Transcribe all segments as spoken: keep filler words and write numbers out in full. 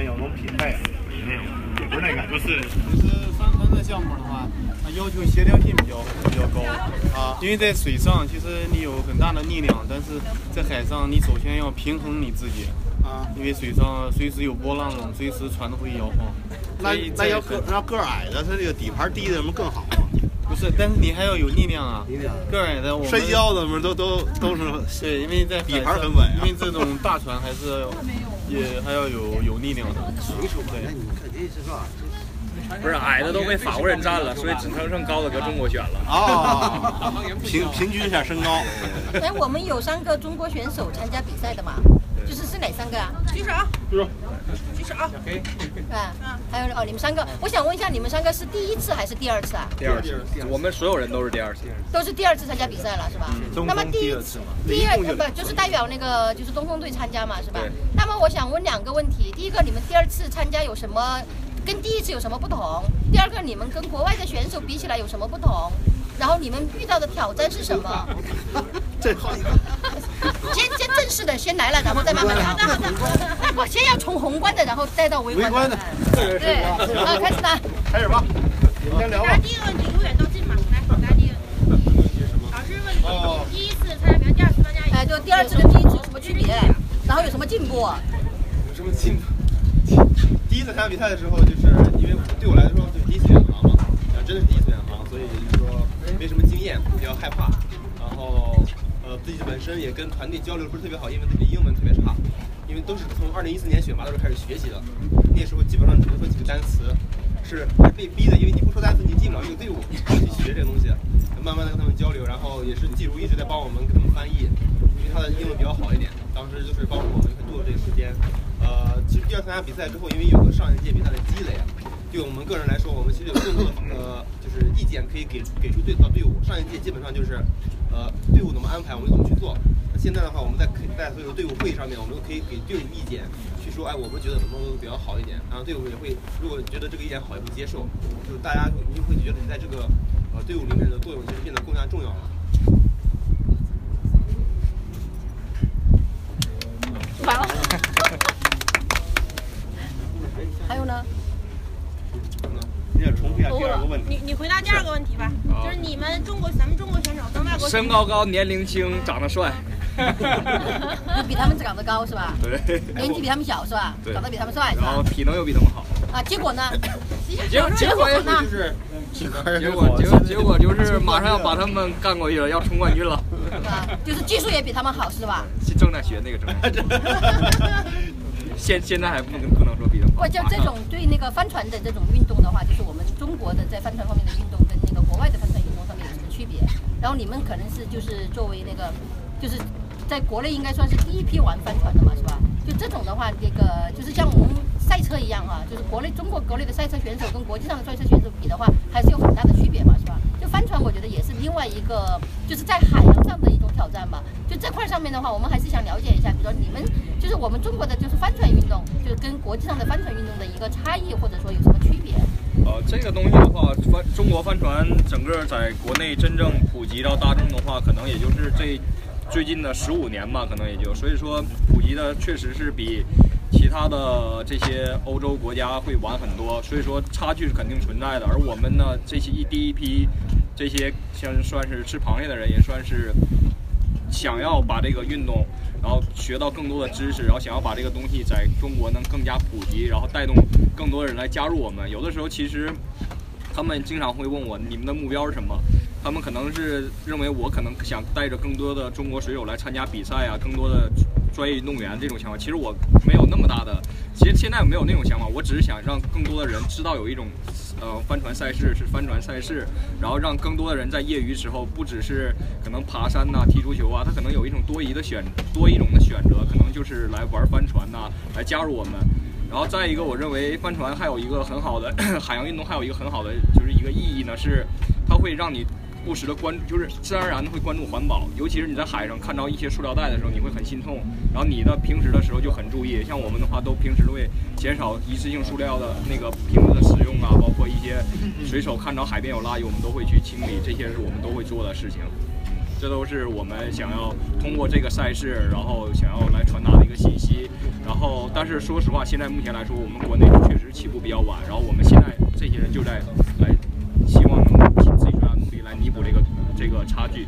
有那种比赛，没有，也不是那个，就是就是帆船的项目的话，它要求协调性比较比较高啊。因为在水上，其实你有很大的力量，但是在海上，你首先要平衡你自己啊。因为水上随时有波浪，随时船都会摇晃。 那那要个要个矮的，它这个底盘低的，什么更好吗？ 不是，但是你还要有力量啊！ 力量， 个矮的我们摔跤的们都都都是对，因为在底盘很稳、啊， 因为这种大船还是也还要有有力量的。 水手对，你肯定是吧？ 不是矮的都被法国人占了，所以只能剩高的搁中国选了。 哦，平平均一下身高。 哎，我们有三个中国选手参加比赛的嘛？就是是哪三个啊？ 举手， 举手， 举手。 啊，还有哦，你们三个，我想问一下，你们三个是第一次还是第二次啊？ 第二次，我们所有人都是第二次， 都是第二次参加比赛了，是吧？ 嗯、 那么第一次，第二呃不就是代表那个就是东风队参加嘛，是吧？那么我想问两个问题，第一个，你们第二次参加有什么跟第一次有什么不同？第二个，你们跟国外的选手比起来有什么不同？然后你们遇到的挑战是什么？ 这好。 先先正式的先来了，然后再慢慢聊。好的好的。那我先要从宏观的，然后带到微观的。 微观的。 对。啊，开始吧。 开始吧。先聊吧。 答第一个问题永远都近嘛，来答第一个。老师问你第一次参加比赛，第二次参加。 哎，就第二次跟第一次有什么区别？然后有什么进步？ 有什么进步？第一次参加比赛的时候，就是因为对我来说就是第一次远航嘛，真的是第一次远航，所以就是说没什么经验，比较害怕。然后呃自己本身也跟团队交流不是特别好，因为自己英文特别差，因为都是从二零一四年选拔的时候开始学习的，那时候基本上只能说几个单词，是被逼的，因为你不说单词你进不了这个队伍，去学这个东西，慢慢的跟他们交流，然后也是季如一直在帮我们跟他们翻译，因为他的英文比较好一点，当时就是帮助我们很多的这个时间。呃，其实第二次参加比赛之后，因为有了上一届比赛的积累，对我们个人来说，我们其实有更多的呃就是意见可以给给出对到队伍。上一届基本上就是呃队伍怎么安排，我们怎么去做。那现在的话，我们在在所有的队伍会议上面，我们都可以给队伍意见，去说，哎，我们觉得怎么比较好一点。然后队伍也会，如果觉得这个意见好，也会接受。就是大家你会觉得你在这个呃队伍里面的作用其实变得更加重要了。 完了。还有呢？ 你也重复一下第二个问题。 你你回答第二个问题吧，就是你们中国咱们中国选手跟外国身高高、年龄轻、长得帅。 你比他们长得高是吧？ 对。 年纪比他们小是吧？ 对。 长得比他们帅是吧？ 然后体能又比他们好。 啊，结果呢？ 结果结果呢？ 就是结果结果结果就是马上要把他们干过去了，要冲冠军了。 啊，就是技术也比他们好是吧？ 正在学那个正在。现现在还不能不能说比他们好。 或者这种对那个帆船的这种运动的话，就是我们中国的在帆船方面的运动跟那个国外的帆船运动上面有什么区别？然后你们可能是就是作为那个就是在国内应该算是第一批玩帆船的嘛，是吧？就这种的话，那个就是像我们赛车一样哈、啊，就是国内中国国内的赛车选手跟国际上的赛车选手比的话，还是有很大的区别嘛，是吧？就帆船，我觉得也是另外一个就是在海洋上的一种挑战吧。就这块上面的话，我们还是想了解一下，比如说你们就是我们中国的就是帆船运动，就是跟国际上的帆船运动的一个差异，或者说有什么区别？ 呃，这个东西的话，帆中国帆船整个在国内真正普及到大众的话，可能也就是这最近的十五年吧，可能也就，所以说普及的确实是比其他的这些欧洲国家会晚很多，所以说差距是肯定存在的。而我们呢，这些一第一批这些像算是吃螃蟹的人，也算是想要把这个运动，然后学到更多的知识，然后想要把这个东西在中国能更加普及，然后带动更多人来加入我们。有的时候其实他们经常会问我，你们的目标是什么？他们可能是认为我可能想带着更多的中国水手来参加比赛啊，更多的专业运动员这种想法。其实我没有那么大的，其实现在没有那种想法，我只是想让更多的人知道有一种呃帆船赛事是帆船赛事，然后让更多的人在业余时候不只是可能爬山呐、啊、踢足球啊，他可能有一种多疑的选多一种的选择，可能就是来玩帆船呐、啊，来加入我们。然后再一个，我认为帆船还有一个很好的海洋运动，还有一个很好的就是一个意义呢，是它会让你不时的关注，就是自然而然的会关注环保，尤其是你在海上看到一些塑料袋的时候，你会很心痛。然后你的平时的时候就很注意，像我们的话，都平时都会减少一次性塑料的那个瓶子的使用啊，包括一些水手看到海边有垃圾，我们都会去清理，这些是我们都会做的事情。 这这都是我们想要通过这个赛事，然后想要来传达的一个信息。然后，但是说实话，现在目前来说，我们国内确实起步比较晚，然后我们现在这些人就在来希望能尽自己最大努力来弥补这个这个差距。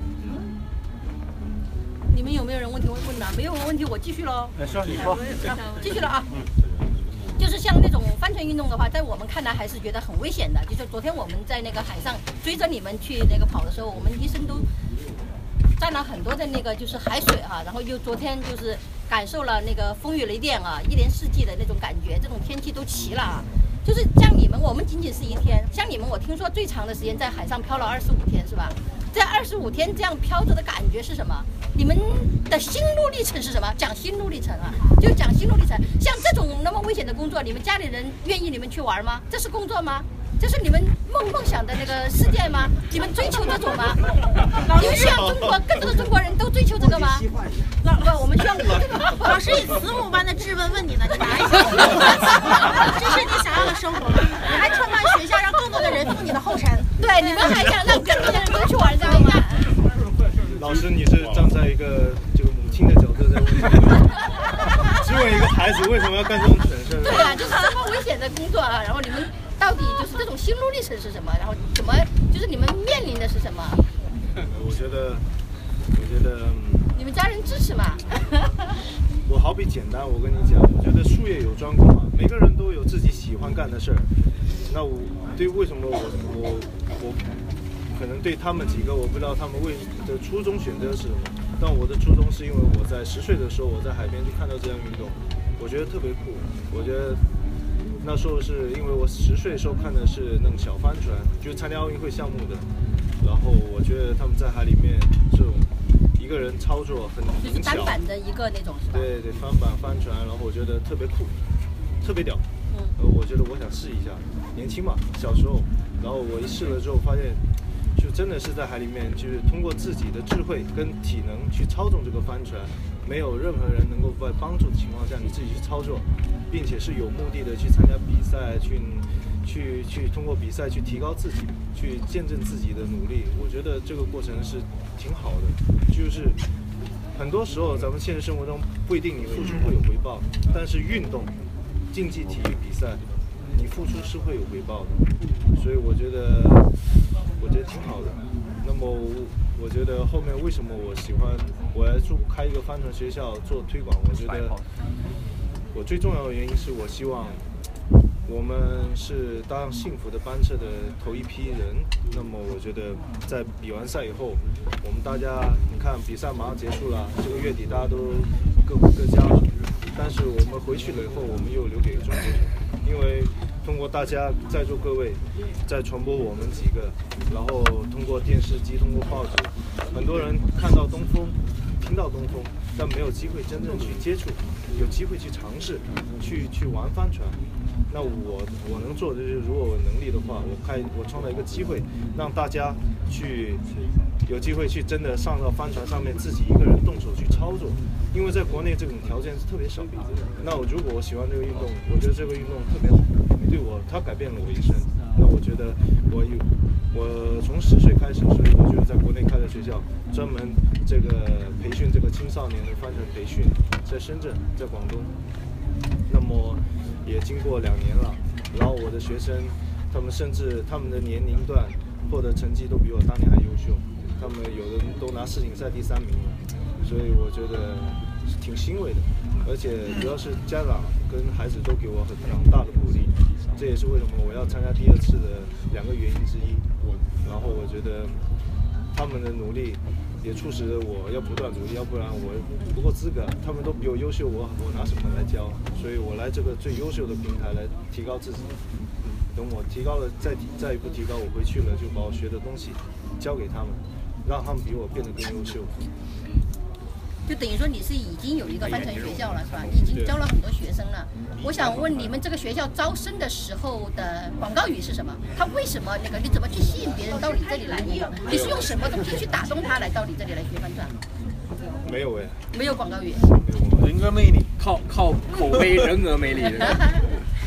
你们有没有人问题问问呢？没有问题，我继续喽。 哎，说你说， 继续了啊。就是像那种帆船运动的话，在我们看来还是觉得很危险的。就是昨天我们在那个海上追着你们去那个跑的时候，我们医生都占了很多的那个就是海水啊，然后又昨天就是感受了那个风雨雷电啊，一年四季的那种感觉，这种天气都齐了啊。就是像你们，我们仅仅是一天，像你们，我听说最长的时间在海上漂了二十五天，是吧？这二十五天这样飘着的感觉是什么？你们的心路历程是什么？讲心路历程啊，就讲心路历程。像这种那么危险的工作，你们家里人愿意你们去玩吗？这是工作吗？这是你们梦梦想的那个世界吗？你们追求这种吗？你们希望中国更多的中国人都追求这个吗？老不，我们希望老师以慈母般的质问问你呢，你答一下。这是你想要的生活吗？你还创办学校，让更多的人做你的后尘。 对，你们还想让更多的人都去玩这个吗？ 老师，你是站在一个这个母亲的角度在问，质问一个孩子为什么要干这种蠢事？ 对啊，就是这么危险的工作啊，然后你们到底就是这种心路历程是什么？然后怎么就是你们面临的是什么？ 我觉得，我觉得， 你们家人支持吗？ 我好比简单，我跟你讲，我觉得术业有专攻嘛，每个人都有自己喜欢干的事儿。那我对为什么我我我可能对他们几个，我不知道他们为的初衷选择是什么，但我的初衷是因为我在十岁的时候，我在海边就看到这样运动，我觉得特别酷。我觉得那时候是因为我十岁的时候看的是那种小帆船，就是参加奥运会项目的，然后我觉得他们在海里面这种一个人操作很就是单板的一个那种是吧？ 对对，帆板帆船，然后我觉得特别酷，特别屌。嗯，呃，我觉得我想试一下，年轻嘛，小时候，然后我一试了之后发现。就真的是在海里面，就是通过自己的智慧跟体能去操纵这个帆船，没有任何人能够在帮助的情况下，你自己去操作，并且是有目的的去参加比赛，去去去通过比赛去提高自己，去见证自己的努力。我觉得这个过程是挺好的，就是很多时候咱们现实生活中不一定你付出会有回报，但是运动、竞技体育比赛，你付出是会有回报的，所以我觉得。我觉得挺好的。那么我觉得后面为什么我喜欢我来做开一个帆船学校做推广？我觉得我最重要的原因是我希望我们是搭上幸福的班车的头一批人。那么我觉得在比完赛以后，我们大家你看比赛马上结束了，这个月底大家都各回各家了，但是我们回去了以后，我们又留给中国人，因为。通过大家在座各位在传播我们几个，然后通过电视机、通过报纸，很多人看到东风，听到东风，但没有机会真正去接触，有机会去尝试，去去玩帆船。那我我能做的就是，如果我有能力的话，我开我创造一个机会，让大家去有机会去真的上到帆船上面，自己一个人动手去操作。因为在国内这种条件是特别少的。那我如果我喜欢这个运动，我觉得这个运动特别好，对我它改变了我一生。那我觉得我有我从十岁开始，所以我觉得在国内开的学校，专门这个培训这个青少年的帆船培训，在深圳，在广东。那么也经过两年了，然后我的学生，他们甚至他们的年龄段获得成绩都比我当年还优秀，他们有的都拿世锦赛第三名了。所以我觉得是挺欣慰的，而且主要是家长跟孩子都给我很很大的鼓励，这也是为什么我要参加第二次的两个原因之一。然后我觉得他们的努力也促使着我要不断努力，要不然我不够资格。他们都比我优秀，我我拿什么来教？所以我来这个最优秀的平台来提高自己。等我提高了，再提再一步提高，我回去了就把我学的东西教给他们，让他们比我变得更优秀。 就等于说你是已经有一个帆船学校了，是吧？你已经教了很多学生了。我想问你们这个学校招生的时候的广告语是什么？他为什么那个？你怎么去吸引别人到你这里来？你你是用什么东西去打动他来到你这里来学帆船？ 没有哎， 没有广告语。 人格魅力， 靠靠口碑、人格魅力。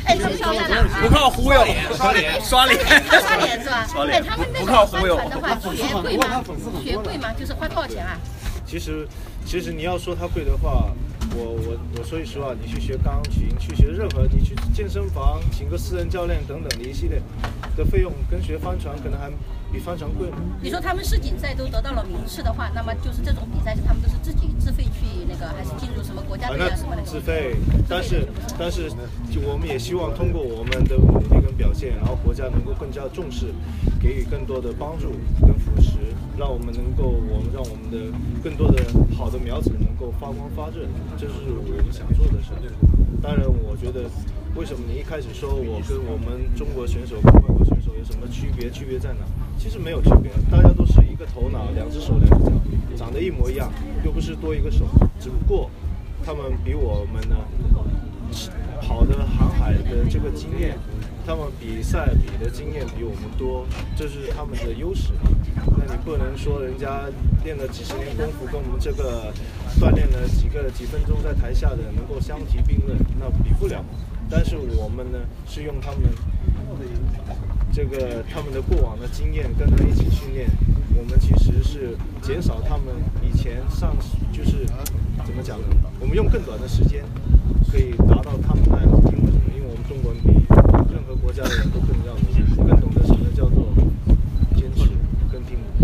哎，他们刷脸， 不靠忽悠， 刷脸， 刷脸， 刷脸是吧？ 刷脸， 哎，他们那不个靠忽悠。 帆船的话，学贵吗？学贵吗？就是花多少钱啊？ 其实，其实你要说它贵的话，我我我说句实话，你去学钢琴，去学任何，你去健身房，请个私人教练等等的一系列的费用，跟学帆船可能还比帆船贵呢。 你说他们世锦赛都得到了名次的话，那么就是这种比赛是他们都是自己自费去那个，还是进入什么国家队啊什么的？ 自费，但是但是就我们也希望通过我们的努力跟表现，然后国家能够更加重视，给予更多的帮助跟扶持，让我们能够我们让我们的更多的好的苗子能够发光发热，这是我们想做的事。当然，我觉得为什么你一开始说我跟我们中国选手跟外国选手有什么区别？区别在哪？其实没有区别，大家都是一个头脑，两只手，两只脚，长得一模一样，又不是多一个手，只不过他们比我们呢跑的航海的这个经验，他们比赛比的经验比我们多，这是他们的优势。那你不能说人家练了几十年功夫，跟我们这个锻炼了几个几分钟在台下的能够相提并论，那比不了。但是我们呢，是用他们这个他们的过往的经验跟他一起训练，我们其实是减少他们以前上就是怎么讲呢？我们用更短的时间可以达到他们那样的拼。为什么？因为我们中国人比任何国家的人都更要努力，更懂得什么叫做坚持跟拼搏。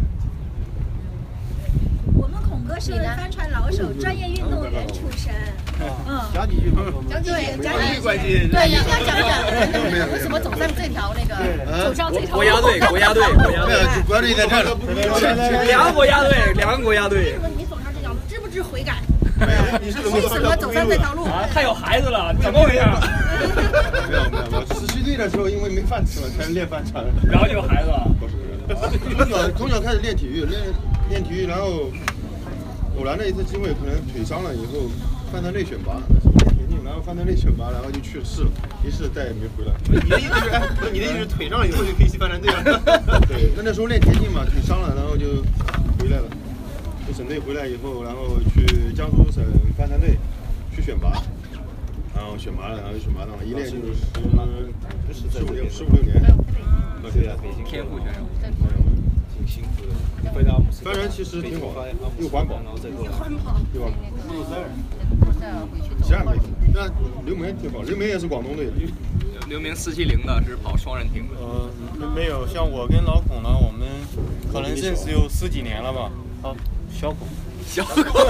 我们孔哥是帆船老手，专业运动员出身。 嗯，讲几句吧。 讲几句，讲几句。 对，应该讲讲为什么走上这条那个走上这条国家队，国家队，国家队， 国家队在这儿， 两个国家队，两个国家队。 问你走上这条路，知不知悔改？ 你是怎么为什么走上这条路？ 啊，他有孩子了，怎么回事？ 没有没有没有，十七岁的时候因为没饭吃了，才练帆船。 然后就有孩子了。 不是，从小从小开始练体育，练练体育，然后偶然的一次机会，可能腿伤了以后，帆船队选拔，那时候练田径，然后帆船队选拔，然后就去试了，一试再也没回来。 你的意思是，哎，你的意思是腿上了以后就可以去帆船队了？ 对，那那时候练田径嘛，腿伤了，然后就回来了。就省队回来以后，然后去江苏省帆船队去选拔，然后选拔了，然后就选拔上了，一练就是十十五六十五六年。 对呀，北京天赋选手， 挺辛苦的。飞到阿姆斯特丹， 帆船其实挺好，又环保， 然后再过来， 对吧？ 六十二，回去其他没。那刘梅挺好，刘梅也是广东队的。 刘明四七零的是跑双人艇的。 呃，没有，像我跟老孔呢，我们可能认识有十几年了吧。啊，小孔， 小孔。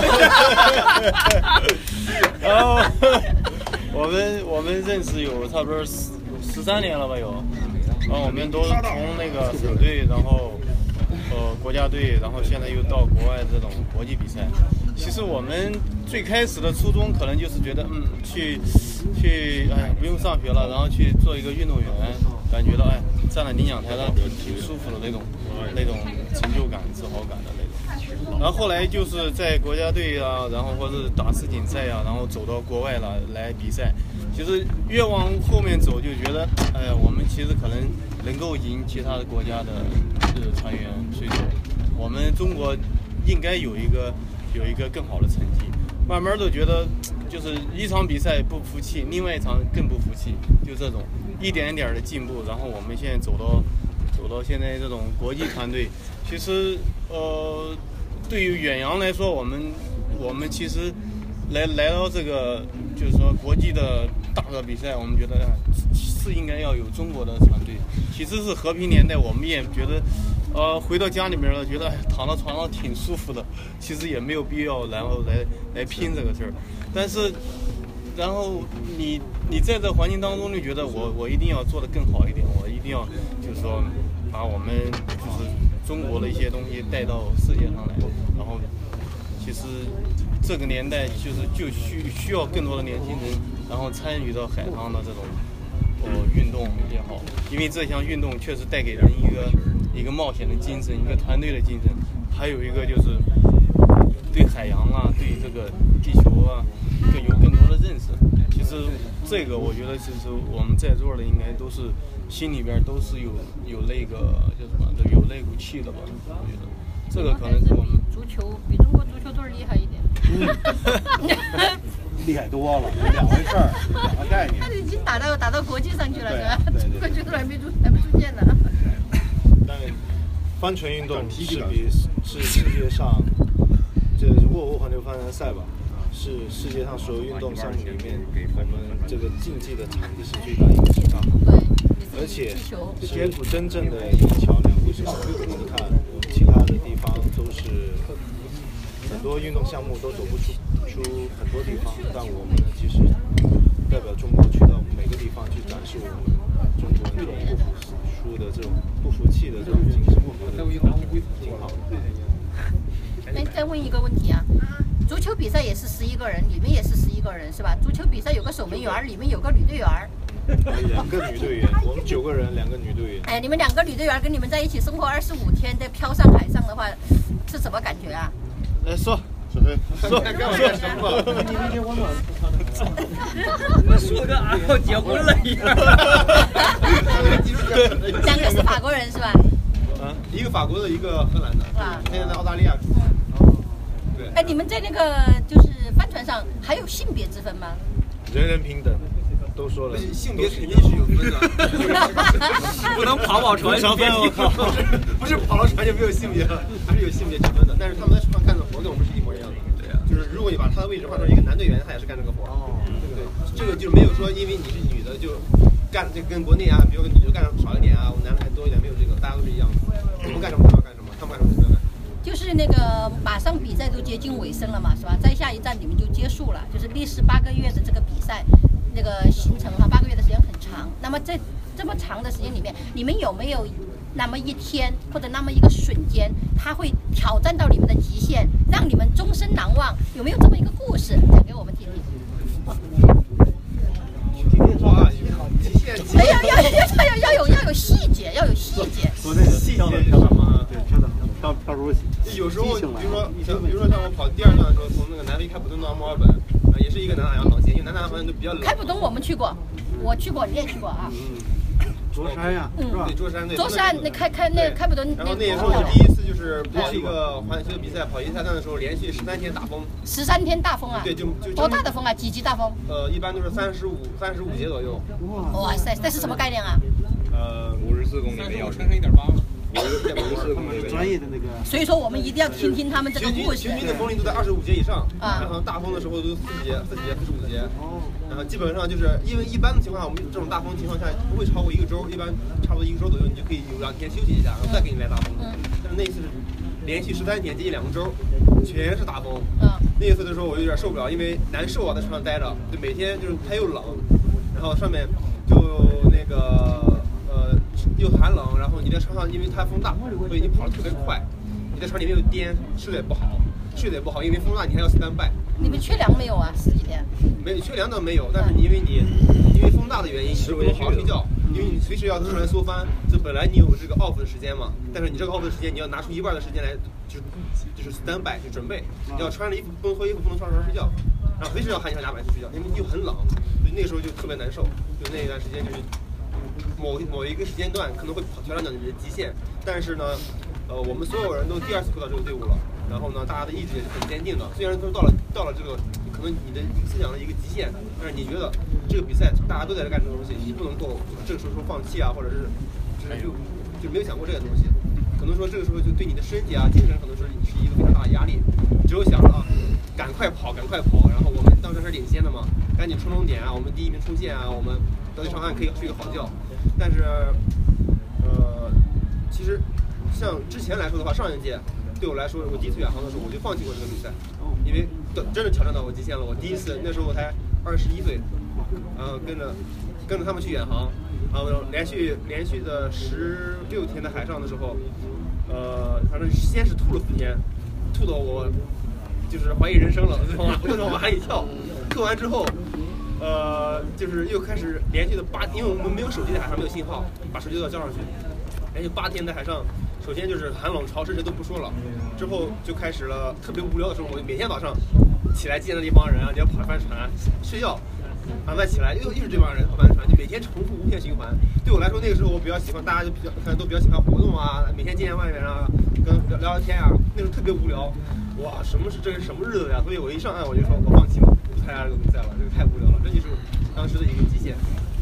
然后我们我们认识有差不多十十三年了吧有。然后我们都是从那个省队，然后呃国家队，然后现在又到国外这种国际比赛。其实我们最开始的初衷可能就是觉得，嗯，去去哎不用上学了，然后去做一个运动员，感觉到哎站在领奖台上挺挺舒服的那种那种成就感、自豪感的那种。然后后来就是在国家队啊，然后或者打世锦赛啊，然后走到国外了来比赛。其实越往后面走，就觉得，哎呀，我们其实可能能够赢其他的国家的呃船员水手，我们中国应该有一个有一个更好的成绩。慢慢的觉得，就是一场比赛不服气，另外一场更不服气，就这种一点一点的进步。然后我们现在走到走到现在这种国际团队，其实呃，对于远洋来说，我们我们其实来来到这个就是说国际的大的比赛，我们觉得是应该要有中国的船队。其实是和平年代，我们也觉得，呃，回到家里面了，觉得躺到床上挺舒服的，其实也没有必要然后来来拼这个事儿。但是，然后你你在这环境当中，就觉得我我一定要做得更好一点，我一定要就是说把我们就是中国的一些东西带到世界上来，然后其实。这个年代就是就需需要更多的年轻人，然后参与到海上的这种呃运动也好，因为这项运动确实带给人一个一个冒险的精神，一个团队的精神，还有一个就是对海洋啊，对这个地球啊，更有更多的认识。其实这个我觉得，其实我们在座的应该都是心里边都是有有那个叫什么，有那股气的吧？我觉得这个可能是我们足球比中国足球队厉害一点。 厉害多了，两回事儿，两个概念。 那已经打到打打到国际上去了，是吧？ 对中国就还没出还没出现呢。 但帆船运动是比是世界上，这沃尔沃环球帆船赛吧，是世界上所有运动项目里面，我们这个竞技的场地是最大一个最大的。 对， 而且是真正的一桥两不是桥。你看，我们其他的地方都是很多运动项目都走不出出很多地方，但我们呢，其实代表中国去到每个地方去展示我们中国这种不服输的这种不服气的这种精神，挺好。 哎，再问一个问题啊，足球比赛也是十一个人，里面也是十一个人是吧？足球比赛有个守门员，里面有个女队员。 两个女队员，我们九个人，两个女队员。 哎，你们两个女队员跟你们在一起生活二十五天，在飘上海上的话，是什么感觉啊？ 来说，说说干什么？你理解我吗？ 那说的俺要结婚了一样。 两个是法国人是吧？ 啊，一个法国的，一个荷兰的， 啊， 现在在澳大利亚住。对。 哎，你们在那个就是帆船上还有性别之分吗？ 人人平等。都说了， 性别肯定是有分的， 不能跑跑船。 长分，我靠， 不是跑了船就没有性别了，还是有性别之分的。但是他们在船上干的活跟我们是一模一样的。对啊，就是如果你把他的位置换成一个男队员，他也是干这个活。哦，对不对？这个就没有说因为你是女的就干这跟国内啊，比如说女的干少一点啊，我们男的还多一点，没有这个，大家都是一样的。我们干什么他们要干什么，他们干什么我们要干什么。 就是那个马上比赛都接近尾声了嘛，是吧？再下一站你们就结束了，就是历时八个月的这个比赛。那个行程哈，八个月的时间很长。那么在这么长的时间里面，你们有没有那么一天或者那么一个瞬间，它会挑战到你们的极限，让你们终身难忘？有没有这么一个故事讲给我们听听？ 哇，极限！ 哎呀，要要要要有要有细节，要有细节。 说那个细节是什么？ 对，跳的跳跳出有时候，比如说像比如说像我跑第二段的时候，从那个南非开普敦到墨尔本。也是一个南海洋航线，因为南海洋航线都比较冷。 开普敦我们去过，我去过，你也去过啊。 嗯， 卓山呀， 嗯， 对，卓山那。 卓山那开开那开普敦。 然后那也是我第一次就是跑一个环球比赛，跑一赛段的时候，连续十三天大风。 十三天大风啊？ 对，就就。 多大的风啊？几级大风？ 呃，一般都是三十五、三十五节左右。 哇塞，这是什么概念啊？ 呃， 五十四公里每小时。 一点八。 专业的那个， 所以说我们一定要听听他们这个故事。 平均的风力都在二十五节以上，然后大风的时候都四十节、四十节、四十五节。哦。然后基本上就是因为一般的情况下，我们这种大风情况下不会超过一个周，一般差不多一个周左右，你就可以有两天休息一下，然后再给你来大风。嗯。但是那一次是连续十三天，接近两个周，全是大风。嗯。那一次的时候我有点受不了，因为难受啊，在船上待着，就每天就是它又冷，然后上面就那个。呃，又寒冷，然后你在船上，因为它风大，所以你跑得特别快。你在船里面又颠，睡得也不好，睡得也不好，因为风大，你还要 stand by。 你们缺粮没有啊？十几天？ 没缺粮倒没有，但是因为你因为风大的原因，你就不能好好睡觉，因为你随时要在船缩帆。就本来你有这个 off 的时间嘛，但是你这个 off 的时间，你要拿出一半的时间来，就就是 stand by 去准备。你要穿着衣服，不能脱衣服，不能上床睡觉，然后随时要喊你俩百去睡觉，因为又很冷，所以那个时候就特别难受。就那一段时间就是。某某一个时间段可能会挑战到你的极限，但是呢，呃，我们所有人都第二次回到这个队伍了，然后呢，大家的意志也是很坚定的。虽然都到了到了这个可能你的思想的一个极限，但是你觉得这个比赛大家都在干这个东西，你不能够这个时候说放弃啊，或者是就是就就没有想过这个东西。可能说这个时候就对你的身体啊、精神可能说是一个非常大的压力，只有想着啊，赶快跑，赶快跑。然后我们当时是领先的嘛，赶紧冲终点啊，我们第一名冲线啊，我们到上岸可以睡个好觉。但是，呃，其实像之前来说的话，上一届对我来说，我第一次远航的时候，我就放弃过这个比赛，因为真的挑战到我极限了。我第一次那时候我才二十一岁，呃，跟着跟着他们去远航，然后连续连续的十六天的海上的时候，呃，反正先是吐了四天，吐到我就是怀疑人生了，为什么往海里跳？吐完之后。呃，就是又开始连续的八，因为我们没有手机在海上，没有信号，把手机都要交上去。连续八天在海上，首先就是寒冷潮湿，这都不说了。之后就开始了特别无聊的生活，每天早上起来见到一帮人啊，你要跑帆船睡觉，然后再起来又又是这帮人跑帆船，就每天重复无限循环。对我来说，那个时候我比较喜欢，大家就比较可能都比较喜欢活动啊，每天见见外面啊，跟聊聊天啊，那时候特别无聊。哇，什么是这是什么日子呀？所以我一上岸我就说我放弃了。参加这个比赛了，这个太无聊了，这就是当时的一个极限。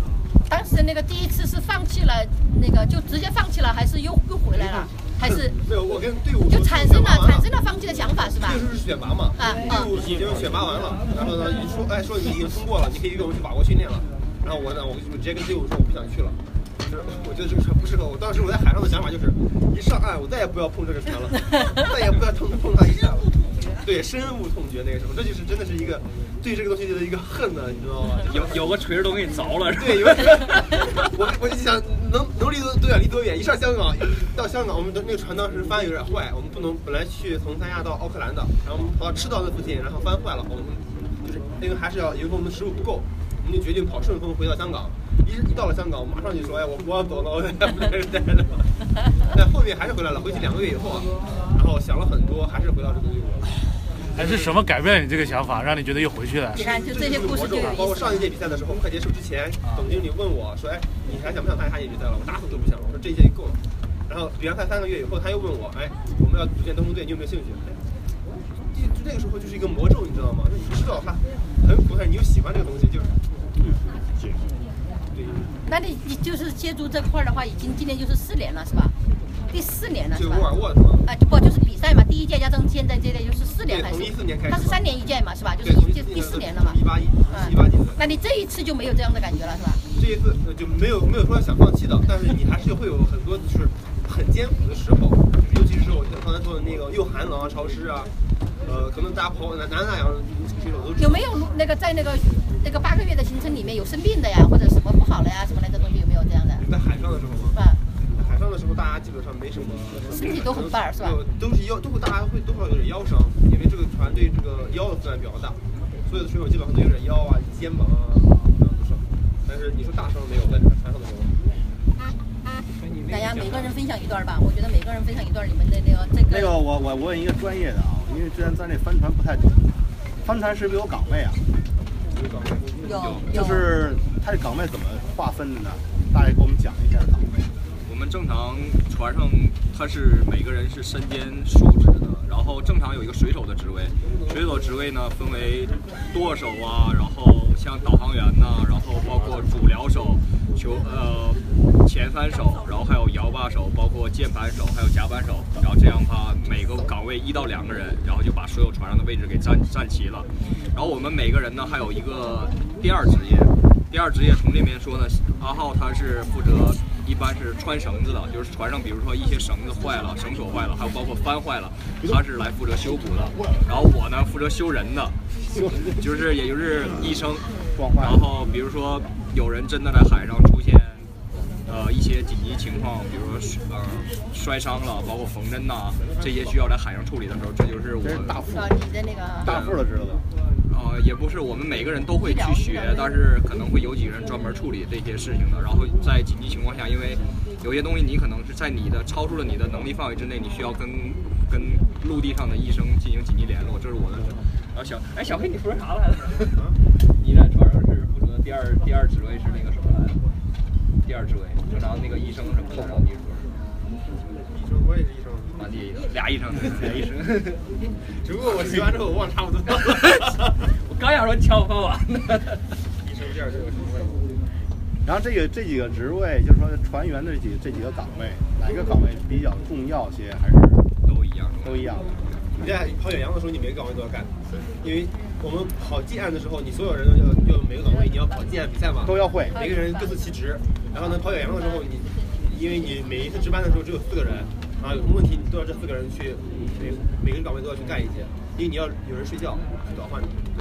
当时那个第一次是放弃了，那个就直接放弃了，还是又又回来了？还是没有？我跟队伍就产生了产生了放弃的想法是吧？ 这个时候是选拔嘛， 啊， 队伍已经选拔完了，然后呢，说哎说你已经通过了，你可以跟我们去法国训练了。然后我呢，我就直接跟队伍说我不想去了，就是我觉得这个船不适合我。当时我在海上的想法就是，一上岸我再也不要碰这个船了，再也不要碰碰它一下了。对，深恶痛绝那个时候，这就是真的是一个对这个东西的一个恨呢，你知道吗？ 有有个锤子都给你凿了。 对，有我我就想能能离多多远离多远。一上香港，到香港我们的那个船当时帆有点坏，我们不能本来去从三亚到奥克兰的，然后我们跑到赤道那附近，然后帆坏了，我们就是因为还是要因为我们的食物不够，我们就决定跑顺风回到香港。一一到了香港，我马上就说，哎，我我要走了，我再不在这待着了。但后面还是回来了，回去两个月以后啊，然后想了很多，还是回到这个队伍了。 还是什么改变你这个想法，让你觉得又回去了？ 你看，就这些故事就有意思。 包括上一届比赛的时候，快结束之前，总经理问我说：“哎，你还想不想参加下届比赛了？”我打死都不想，我说这一届够了。然后比完赛三个月以后，他又问我：“哎，我们要组建登陆队，你有没有兴趣？”哎，就那个时候就是一个魔咒，你知道吗？就你知道他很苦，但是你又喜欢这个东西，就是。嗯，对。 那你你就是接触这块的话，已经今年就是四年了，是吧？第四年了是吧？ 就沃尔沃是吧？ 啊，就不就是比赛嘛，第一届加上现在这届就是四年还是？ 从一四年开始。 它是三年一届嘛，是吧？就是就第四年了嘛。 一八一，一八届。 那你这一次就没有这样的感觉了，是吧？ 这一次就没有没有说想放弃的，但是你还是会有很多就是很艰苦的时候，尤其是我刚才说的那个又寒冷啊、潮湿啊，呃，可能大家跑南南大洋选手都有没有那个在那个那个八个月的行程里面有生病的呀，或者什么不好了呀，什么来的东西有没有这样的？ 在海上的时候吗？ 啊。 海上的时候，大家基本上没什么， 身体都很棒，是吧？ 都是腰，都会大家会多少有点腰伤，因为这个船对这个腰的负担比较大，所有的水手基本上都有点腰啊、肩膀啊这样的伤。但是你说大伤没有，在船上的时候。 大家每个人分享一段吧，我觉得每个人分享一段你们的那个这个。 那个我我我问一个专业的啊，因为之前咱这帆船不太懂，帆船是不是有岗位啊？ 有岗位。 有。 就是它这岗位怎么划分的呢？大家给我们讲一下岗位。 我们正常船上它是每个人是身兼数职的，然后正常有一个水手的职位，水手职位呢分为舵手啊，然后像导航员呐、啊，然后包括主僚手、球呃前帆手，然后还有摇把手，包括键盘手，还有甲板手，然后这样的话每个岗位一到两个人，然后就把所有船上的位置给占占齐了。然后我们每个人呢还有一个第二职业，第二职业从这边说呢，阿浩他是负责。一般是穿绳子的，就是船上比如说一些绳子坏了、绳索坏了，还有包括帆坏了，他是来负责修补的。然后我呢负责修人的，就是也就是医生。然后比如说有人真的在海上出现呃一些紧急情况，比如说呃摔伤了，包括缝针呐、这些需要在海上处理的时候，这就是我大副啊，你的那个大副的知道的。 呃，也不是，我们每个人都会去学，但是可能会有几个人专门处理这些事情的。然后在紧急情况下，因为有些东西你可能是在你的超出了你的能力范围之内，你需要跟跟陆地上的医生进行紧急联络，这是我的。然后小，哎，小黑，你说啥来着？你在船上是负责第二第二职位是那个什么来着？第二职位，正常那个医生什么的，然后你说。 医生，我也是医生。 啊，你俩医生，俩医生。 只不过我学完之后我忘差不多。 我刚想说你抢我饭碗呢。 医生第二职位有什么问题？ 然后这个这几个职位，就是说船员的这几这几个岗位，哪个岗位比较重要些，还是都一样？ 都一样的。 你在跑远洋的时候，你每个岗位都要干，因为我们跑近岸的时候，你所有人要要每个岗位你要跑近岸比赛嘛， 都要会， 每个人各司其职。然后呢，跑远洋的时候，你因为你每一次值班的时候只有四个人。啊，有什么问题你都要这四个人去，每每个岗位都要去干一些，因为你要有人睡觉去倒换你。对，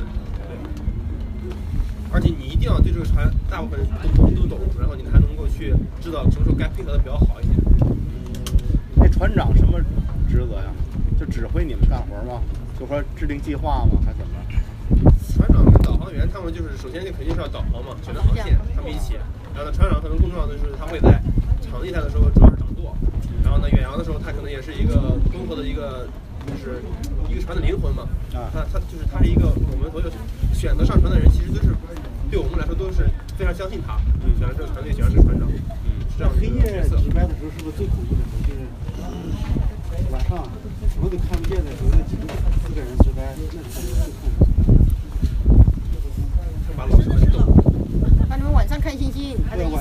而且你一定要对这个船大部分都都懂，然后你还能够去知道什么时候该配合的比较好一点。 那船长什么职责呀？就指挥你们干活吗？就说制定计划吗？还是怎么？ 船长跟导航员他们就是首先就肯定是要导航嘛，选择航线，他们一起。然后呢，船长可能更重要的是他会在场地赛的时候主要是掌舵。然后呢，远洋的时候，他可能也是一个综合的一个，就是一个船的灵魂嘛。啊，他他就是他是一个我们所有选择上船的人，其实都是对我们来说都是非常相信他，嗯，选了这个船队，选了这个船长，嗯，是这样的一个角色。 黑夜值班的时候，是不是最恐怖的时候就是晚上什么都看不见的时候，那几个四个人值班，那才是最痛苦。 把老师们逗。 那你们晚上看星星，他的意思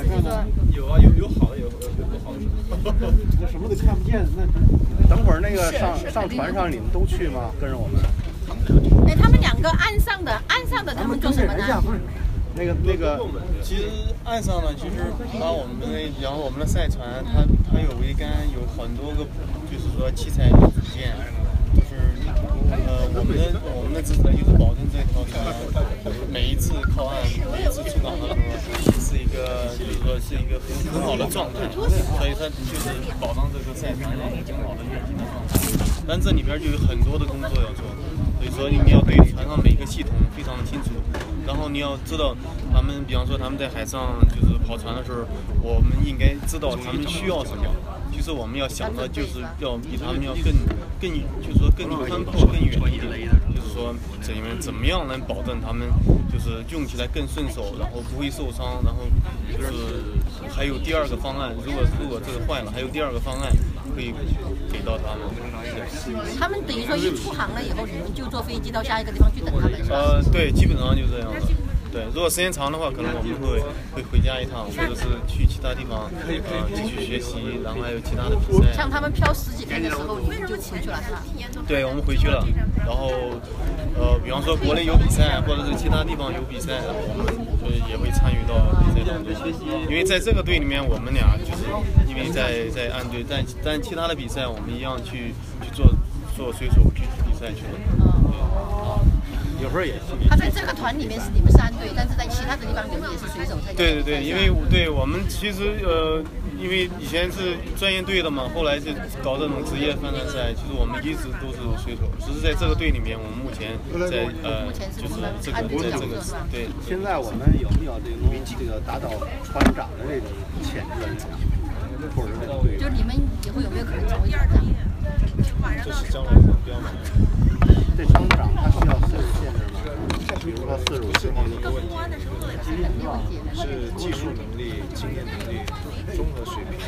思就是说有啊，有有好的，有有有不好的。 那什么都看不见，那等会儿那个上上船上你们都去吗？跟着我们？ 哎，他们两个岸上的岸上的他们做什么呢？ 那个那个， 其实岸上呢，其实把我们的，然后我们的赛船，它它有桅杆，有很多个，就是说器材的组件，就是呃，我们的我们的职责就是保证这条船每一次靠岸，每一次出港的时候是一个，就是说是一个很很好的状态，所以它就是保障这个赛船有很好的运行的状态。但这里边就有很多的工作要做。所以说你要对船上每一个系统非常的清楚，然后你要知道他们，比方说他们在海上就是跑船的时候，我们应该知道他们需要什么。其实我们要想的就是要比他们要更更，就是说更宽阔、更远一点。就是说怎么怎么样能保证他们就是用起来更顺手，然后不会受伤，然后就是还有第二个方案，如果如果这个坏了，还有第二个方案可以给到他们。 他们等于说一出航了以后，你们就坐飞机到下一个地方去等他们。 呃，对，基本上就这样了。对，如果时间长的话，可能我们会会回家一趟，或者是去其他地方呃继续学习，然后还有其他的比赛。 像他们漂十几天的时候，你们就回去了是吧？ 对，我们回去了。然后呃，比方说国内有比赛，或者是其他地方有比赛，我们就也会参与到比赛当中。因为在这个队里面，我们俩就是因为在在岸队，但但其他的比赛我们一样去去做做水手去比赛去了。啊。有时候也是。 他在这个团里面是你们是岸队，但是在其他的地方你们也是水手参加。 对对对，因为对我们其实呃，因为以前是专业队的嘛，后来就搞这种职业帆船赛，其实我们一直都是水手。只是在这个队里面，我们目前在呃，就是这个在这个对。 现在我们有没有这个这个达到船长的这种潜质？或者这个队？ 就你们以后有没有可能成为船长？ 这是将来的标准。 这船长他需要岁数限制吗？比如说四十五岁那个问题， 是技术能力、经验能力综合水平。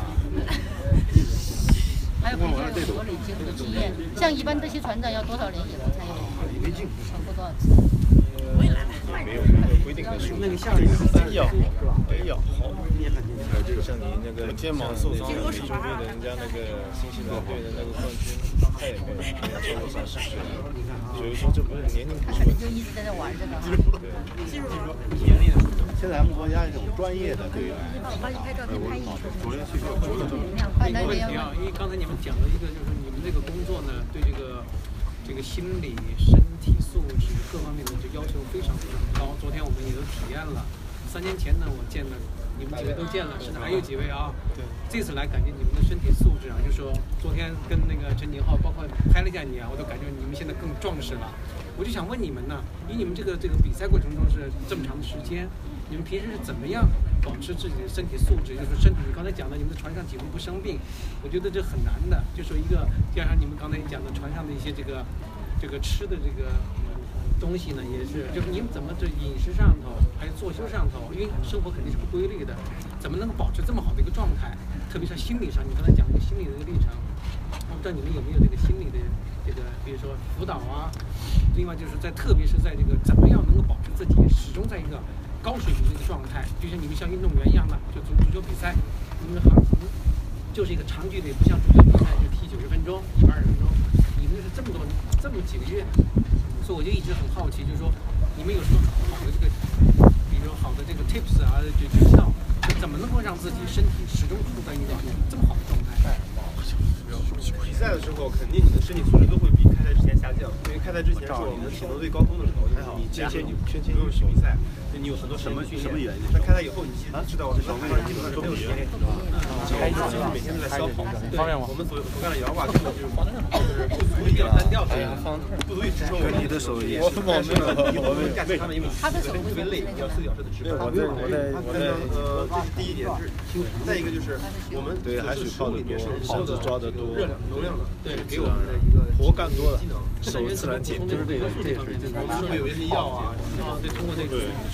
还有这种累积和经验，像一般这些船长要多少年以后才有超过多少次？ 没有没有规定的数， 那个下一个要得要好。 还有就是像你那个肩膀受伤的美洲队的人家那个新西兰队的那个冠军，他也没有没有超过三十岁，所以说这不是年龄。 他可能就一直在那玩这个。 对。 现在咱们国家这种专业的队员， 帮你拍照片拍一张。 因为刚才你们讲了一个，就是你们这个工作呢，对这个这个心理、身体素质各方面的这要求非常非常高。昨天我们也都体验了，三年前呢，我见了你们几位都见了，甚至还有几位啊。对。这次来感觉你们的身体素质啊，就是说昨天跟那个陈景浩，包括拍了一下你啊，我都感觉你们现在更壮实了。我就想问你们呢，因为你们这个这个比赛过程中是这么长的时间。你们平时是怎么样保持自己的身体素质？就是身体，你刚才讲的，你们在船上几乎不生病，我觉得这很难的。就说一个，加上你们刚才讲的船上的一些这个这个吃的这个东西呢，也是，就是你们怎么这饮食上头，还有作息上头，因为生活肯定是不规律的，怎么能够保持这么好的一个状态？特别是心理上，你刚才讲的心理的一个历程，我不知道你们有没有这个心理的这个，比如说辅导啊。另外就是在，特别是在这个怎么样能够保持自己始终在一个高水平的一个状态，就像你们像运动员一样的，就足足球比赛，你们航行就是一个长距离，不像足球比赛就踢九十分钟、一百二十分钟，你们是这么多这么几个月，所以我就一直很好奇，就是说你们有什么好的这个，比如好的这个 tips 啊，这诀窍，就怎么能够让自己身体始终处在一个这么好的状态？ 比赛的时候，肯定你的身体素质都会比开赛之前下降，因为开赛之前是我们体能最高峰的时候，就是你前前前前不用去比赛，就你有很多什么什么原因？但开赛以后，你其实知道我们上班基本上都没有时间，开始基本每天都在消耗。对，我们所所干的摇挂根本就是就是不足以单调的，不足以支撑我你的手艺。 我我没有，我们干他们，因为他的手特别累，要四个小时的值班。 我在我在我在呃，这是第一点，是再一个就是我们对海水泡的多，耗子抓的多。 能量的，对，给我们的一个活干多了，手自然减。 就是这个，这是会有一些药啊，然后再通过那个， 你觉得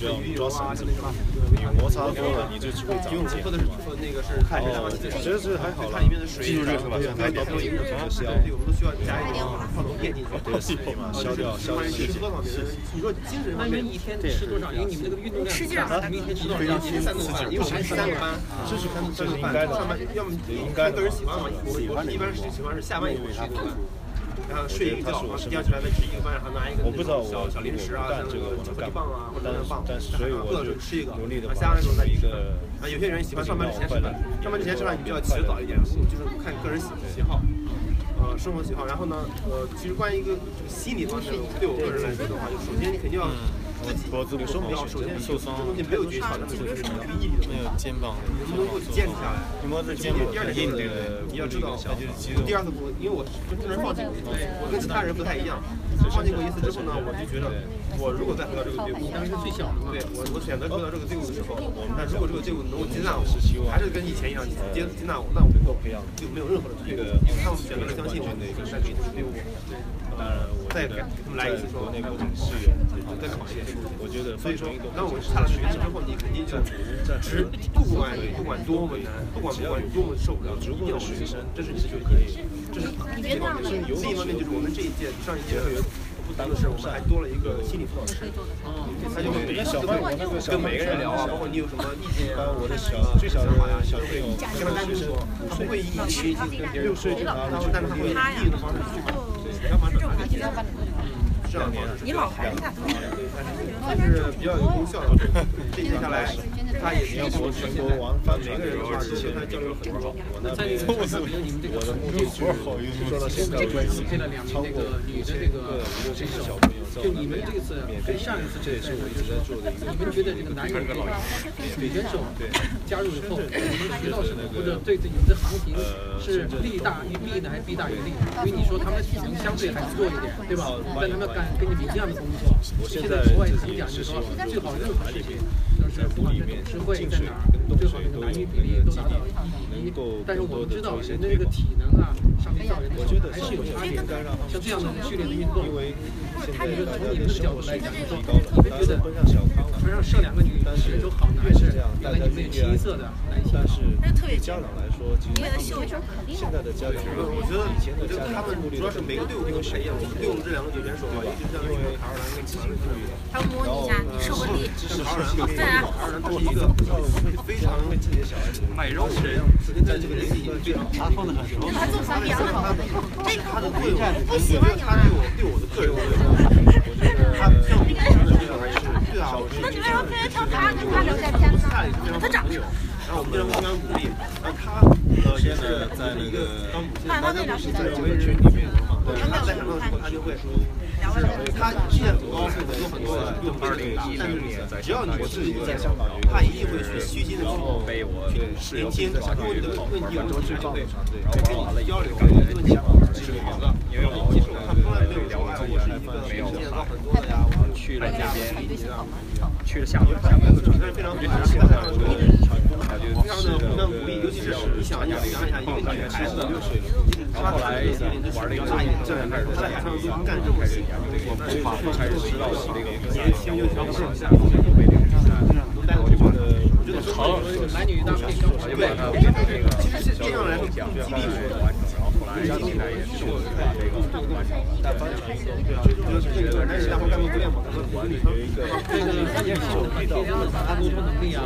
叫抓绳子，你摩擦多了，你就只会长茧。 或者是那个是看着哦，我觉得这还好了。 看里面的水， 记住这个是吧？还得有一个消， 对，我们都需要加一点泡龙片进去， 对，水嘛，消掉消掉细菌。 你说精神方面一天吃多少？因为你们这个运动量吃劲儿， 明天吃多少？一天三顿饭，因为我们三个班，这是三三个班，上班要么看个人喜欢嘛，我我一般是喜欢是下班以后吃一顿饭。然后睡一个觉，然后第二起来再吃一个饭，然后拿一个小小零食啊，像那个巧克力棒啊或者能量棒， 但是所以我就吃一个， 努力的下班的时候再一个。 啊，有些人喜欢上班之前吃饭，上班之前吃饭你就要起得早一点，就是看个人喜喜好，呃，生活喜好。然后呢，呃，其实关于一个这个心理方面，对我个人来说的话，就首先你肯定要。自己有时候要首先受伤， 东西没有诀窍，就是这个毅力的， 没有肩膀， 能不能够坚持下来？ 你摸着肩膀， 第二点就是你要知道，第二次不，因为我是不能放弃过一次，我跟其他人不太一样。放弃过一次之后呢，我就觉得我如果再回到这个队伍， 当时最小的嘛， 对我我选择回到这个队伍的时候，那如果这个队伍能够接纳我，还是跟以前一样接接纳我，那我们够培养就没有任何的退路。他们选择了相信我，那给这个队伍， 当然我再给他们来一次说， 国内不仅是有， 再考一遍。 我觉得， 所以说，当我们下了学之后，你肯定就只不管不管多么难，不管不管多么受不了，一定要学生，这是你的就可以，这是你别这样另一方面就是我们这一届上一届不同的是，我们还多了一个心理辅导师，他就会小班我那个跟每个人聊啊，包括你有什么意见啊， 我的小最小的小朋友， 跟他单独说，不会以你的学习跟别人说，然后但是他会以利益的方式去讲，要不然怎么来？这样的方式， 你老孩子， 但是比较有功效的。这接下来，他也是要做全国玩帆船的人的话，之前他交流很好。我那边我的目的是说到现在为止，超过女的这个这个小朋友， 就你们这次跟上一次这也是我一直在做的一个。 你们觉得这个男人女选手加入以后，你们学到什么？或者对你们的航行是利大于弊呢，还是弊大于利？因为你说他们体能相对还是弱一点，对吧？但他们干跟你们一样的工作。现在国外常讲就是说，最好任何事情就是不管是董事会在哪儿，最好那个男女比例都达到一比一。但是我们知道人的这个体能啊，上去造人的还是有差别的。像这样的剧烈的运动，他觉得从你们的角度来讲，就说你们觉得船上设两个女选手好呢，还是原来你们有清一色的男性？ 但是对家长来说，其实现在的家长， 我觉得以前的家长，他们主要是每个队伍都培养，对我们这两个女选手啊，尤其是像那个卡尔兰跟吉林队， 他们模拟一下，你受过力， 卡尔兰，对啊，卡尔兰是一个非常为自己的小孩子卖肉的人，首先在这个年纪非常他放的很熟， 他做反比了，这个他的队友不喜欢你们， 他对我对我的个人，我觉得他像我们这样的小孩是最好的。 那你为什么非要挑他跟他聊下天呢？他长得。 然后我们就互相鼓励。然后他呃也是在那个当母亲，大家都是在这个群里面嘛。对，他在场上的时候，他就会说，就是他现在很高，很多很多人用二零一六年，只要你是一个在香港，他一定会去虚心的去去年轻，如果你的问题有什么，他就会跟你交流，问题是好的，因为我他从来没有聊过我是一个没有见到很多的呀，我去了那边，去了厦门，厦门但是非常非常现在我觉得非常的互相鼓励，尤其是你想你想一下，一个女孩子六岁了，她后来玩了一个大一点，这样开始在海上都干这么细，我们开始知道这个年轻就调不上下，我就觉得我觉得好， 男女搭配刚好就把它这个其实是这样来说激励我，然后后来家里来也是我把这个完成了，但反正最重要是这个男士大会干部不练嘛，管理有一个这个也是有配套的沟通能力啊，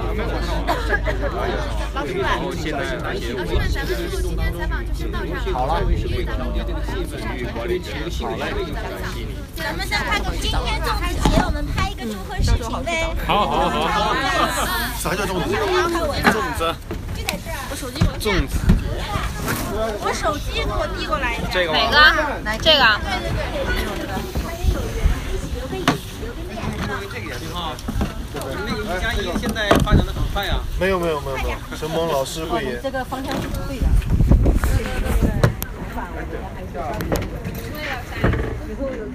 老师来，老师们，咱们这个今天采访就先到这儿了。 好了，调节这个气氛，管理这个气氛， 咱们再拍个今天粽子节，我们拍一个祝贺视频呗。 好好好好。 啥叫粽子？ 粽子。 我手机我粽子。 我手机给我递过来一下。 这个哪个？来这个。 对对对。这个眼镜哈，那个一加一现在发展的很快呀。 没有没有没有没有，陈萌老师会演。 这个方向是不对的。对对对对。